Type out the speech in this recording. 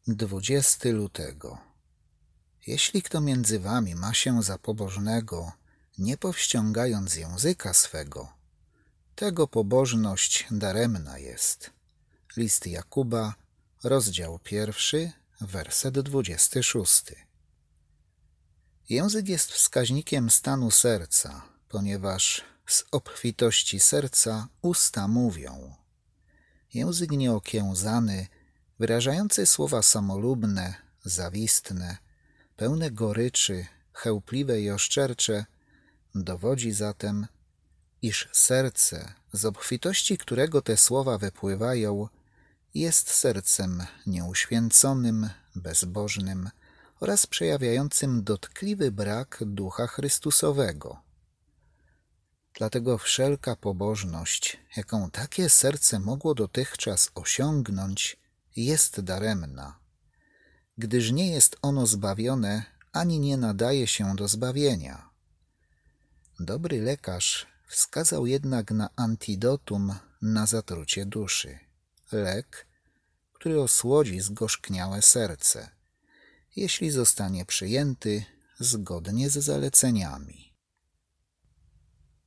20 lutego. Jeśli kto między wami ma się za pobożnego, nie powściągając języka swego, tego pobożność daremna jest. List Jakuba, rozdział 1, werset 26. Język jest wskaźnikiem stanu serca, ponieważ z obfitości serca usta mówią. Język nieokiełzany, wyrażający słowa samolubne, zawistne, pełne goryczy, chełpliwe i oszczercze, dowodzi zatem, iż serce, z obfitości którego te słowa wypływają, jest sercem nieuświęconym, bezbożnym oraz przejawiającym dotkliwy brak Ducha Chrystusowego. Dlatego wszelka pobożność, jaką takie serce mogło dotychczas osiągnąć, jest daremna, gdyż nie jest ono zbawione ani nie nadaje się do zbawienia. Dobry lekarz wskazał jednak na antidotum na zatrucie duszy, lek, który osłodzi zgorzkniałe serce, jeśli zostanie przyjęty zgodnie z zaleceniami.